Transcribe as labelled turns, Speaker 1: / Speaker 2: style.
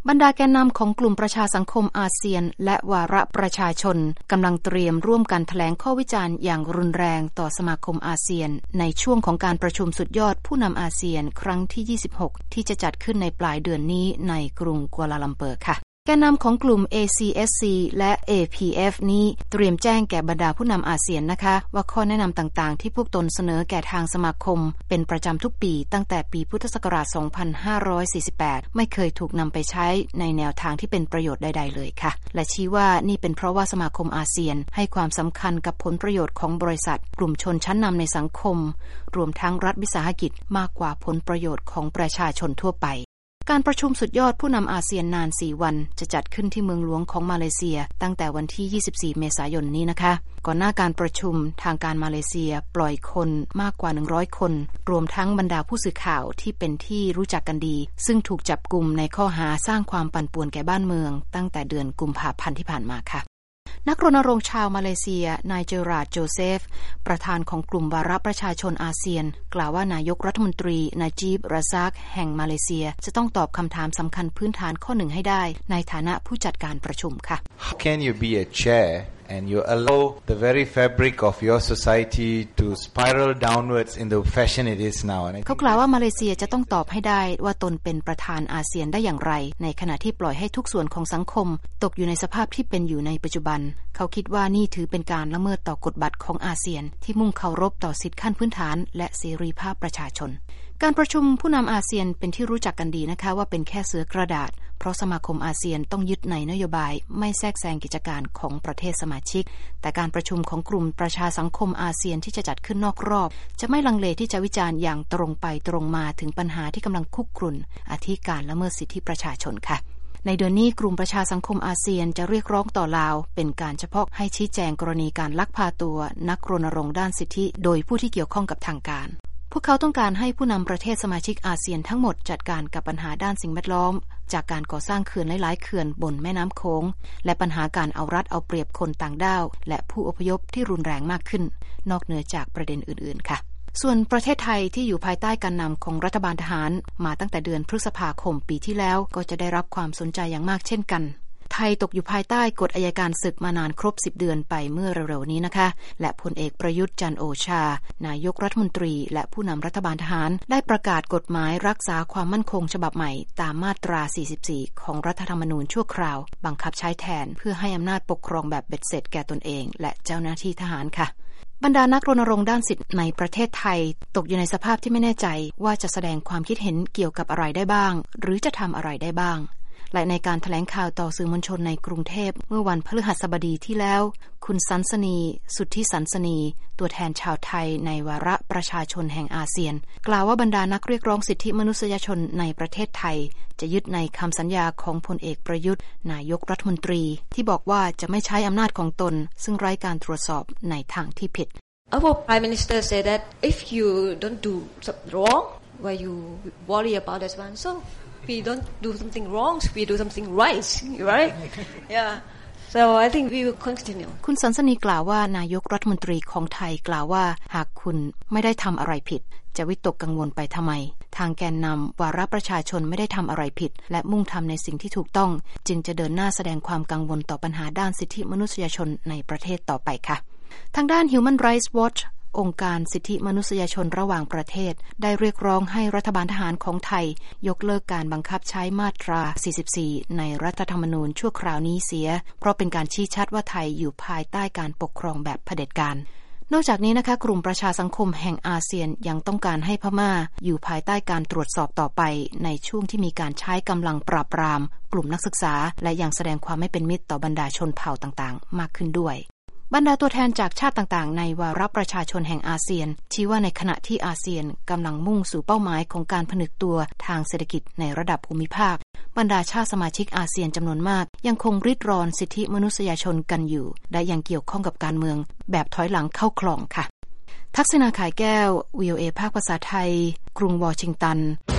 Speaker 1: บรรดาแกนนำของกลุ่มประชาสังคมอาเซียนและวาระประชาชนกำลังเตรียมร่วมกันแถลงข้อวิจารณ์อย่างรุนแรงต่อสมาคมอาเซียนในช่วงของการประชุมสุดยอดผู้นำอาเซียนครั้งที่26ที่จะจัดขึ้นในปลายเดือนนี้ในกรุงกัวลาลัมเปอร์ค่ะแกนนำของกลุ่ม ACSC และ APF นี้เตรียมแจ้งแก่บรรดาผู้นำอาเซียนนะคะว่าข้อแนะนำต่างๆที่พวกตนเสนอแก่ทางสมาคมเป็นประจำทุกปีตั้งแต่ปีพุทธศักราช 2548 ไม่เคยถูกนำไปใช้ในแนวทางที่เป็นประโยชน์ใดๆเลยค่ะและชี้ว่านี่เป็นเพราะว่าสมาคมอาเซียนให้ความสำคัญกับผลประโยชน์ของบริษัทกลุ่มชนชั้นนำในสังคมรวมทั้งรัฐวิสาหกิจมากกว่าผลประโยชน์ของประชาชนทั่วไปการประชุมสุดยอดผู้นำอาเซียนนาน4วันจะจัดขึ้นที่เมืองหลวงของมาเลเซียตั้งแต่วันที่24เมษายนนี้นะคะก่อนหน้าการประชุมทางการมาเลเซียปล่อยคนมากกว่า100คนรวมทั้งบรรดาผู้สื่อข่าวที่เป็นที่รู้จักกันดีซึ่งถูกจับกุมในข้อหาสร้างความปั่นป่วนแก่บ้านเมืองตั้งแต่เดือนกุมภาพันธ์ที่ผ่านมาค่ะนักรณรงค์ชาวมาเลเซียนายเจอราร์ดโจเซฟประธานของกลุ่มวาระประชาชนอาเซียนกล่าวว่านายกรัฐมนตรีนาจีบราซากแห่งมาเลเซียจะต้องตอบคำถามสำคัญพื้นฐานข้อหนึ่งให้ได้ในฐานะผู้จัดการประชุมค่ะ
Speaker 2: How can you be a chair and you allow the very fabric of your society to spiral downwards in the fashion it is now
Speaker 1: เขากล่าวว่ามาเลเซียจะต้องตอบให้ได้ว่าตนเป็นประธานอาเซียนได้อย่างไรในขณะที่ปล่อยให้ทุกส่วนของสังคมตกอยู่ในสภาพที่เป็นอยู่ในปัจจุบันเขาคิดว่านี่ถือเป็นการละเมิดต่อกฎบัตรของอาเซียนที่มุ่งเคารพต่อสิทธิขั้นพื้นฐานและเสรีภาพประชาชนการประชุมผู้นำอาเซียนเป็นที่รู้จักกันดีนะคะว่าเป็นแค่เสือกระดาษเพราะสมาคมอาเซียนต้องยึดในนโยบายไม่แทรกแซงกิจการของประเทศสมาชิกแต่การประชุมของกลุ่มประชาสังคมอาเซียนที่จะจัดขึ้นนอกรอบจะไม่ลังเลที่จะวิจารณ์อย่างตรงไปตรงมาถึงปัญหาที่กำลังคุกรุ่นอาทิการละเมิดสิทธิประชาชนค่ะในเดือนนี้กลุ่มประชาสังคมอาเซียนจะเรียกร้องต่อลาวเป็นการเฉพาะให้ชี้แจงกรณีการลักพาตัวนักรณรงค์ด้านสิทธิโดยผู้ที่เกี่ยวข้องกับทางการพวกเขาต้องการให้ผู้นำประเทศสมาชิกอาเซียนทั้งหมดจัดการกับปัญหาด้านสิ่งแวดล้อมจากการก่อสร้างเขื่อนหลายๆเขื่อนบนแม่น้ำโขงและปัญหาการเอารัดเอาเปรียบคนต่างด้าวและผู้อพยพที่รุนแรงมากขึ้นนอกเหนือจากประเด็นอื่นๆค่ะส่วนประเทศไทยที่อยู่ภายใต้การนำของรัฐบาลทหารมาตั้งแต่เดือนพฤษภาคมปีที่แล้วก็จะได้รับความสนใจอย่างมากเช่นกันไทยตกอยู่ภายใต้กฎอัยการศึกมานานครบ10เดือนไปเมื่อเร็วๆนี้นะคะและพลเอกประยุทธ์จันทร์โอชานายกรัฐมนตรีและผู้นำรัฐบาลทหารได้ประกาศกฎหมายรักษาความมั่นคงฉบับใหม่ตามมาตรา44ของรัฐธรรมนูญชั่วคราวบังคับใช้แทนเพื่อให้อำนาจปกครองแบบเบ็ดเสร็จแก่ตนเองและเจ้าหน้าที่ทหารค่ะบรรดานักรณรงค์ด้านสิทธิในประเทศไทยตกอยู่ในสภาพที่ไม่แน่ใจว่าจะแสดงความคิดเห็นเกี่ยวกับอะไรได้บ้างหรือจะทำอะไรได้บ้างและในการแถลงข่าวต่อสื่อมวลชนในกรุงเทพเมื่อวันพฤหัสบดีที่แล้วคุณสันสนีสุทธิสันสนีตัวแทนชาวไทยในวาระประชาชนแห่งอาเซียนกล่าวว่าบรรดานักเรียกร้องสิทธิมนุษยชนในประเทศไทยจะยึดในคำสัญญาของพลเอกประยุทธ์นายกรัฐมนตรีที่บอกว่าจะไม่ใช้อำนาจของตนซึ่งไร้การตรวจสอบในทางที่ผิด
Speaker 3: Our Prime Minister said that if you don't do something wrong, why you worry about this one? So we don't do something wrong, we do something right, right? Yeah. So I think we will continue.
Speaker 1: คุณสันสนีกล่าวว่านายกรัฐมนตรีของไทยกล่าวว่าหากคุณไม่ได้ทำอะไรผิดจะวิตกกังวลไปทำไมทางแกนนำวาระประชาชนไม่ได้ทำอะไรผิดและมุ่งทำในสิ่งที่ถูกต้องจึงจะเดินหน้าแสดงความกังวลต่อปัญหาด้านสิทธิมนุษยชนในประเทศต่อไปค่ะทางด้าน Human Rights Watch องค์การสิทธิมนุษยชนระหว่างประเทศได้เรียกร้องให้รัฐบาลทหารของไทยยกเลิกการบังคับใช้มาตรา44ในรัฐธรรมนูญชั่วคราวนี้เสียเพราะเป็นการชี้ชัดว่าไทยอยู่ภายใต้การปกครองแบบเผด็จการนอกจากนี้นะคะกลุ่มประชาสังคมแห่งอาเซียนยังต้องการให้พม่าอยู่ภายใต้การตรวจสอบต่อไปในช่วงที่มีการใช้กำลังปราบปรามกลุ่มนักศึกษาและยังแสดงความไม่เป็นมิตรต่อบรรดาชนเผ่าต่างๆมากขึ้นด้วยบรรดาตัวแทนจากชาติต่างๆในวาระประชาชนแห่งอาเซียนชี้ว่าในขณะที่อาเซียนกำลังมุ่งสู่เป้าหมายของการผนึกตัวทางเศรษฐกิจในระดับภูมิภาคบรรดาชาติสมาชิกอาเซียนจำนวนมากยังคงริดรอนสิทธิมนุษยชนกันอยู่และยังเกี่ยวข้องกับการเมืองแบบถอยหลังเข้าคลองค่ะทักษิณา ขายแก้ว VOA ภาคภาษาไทยกรุงวอชิงตัน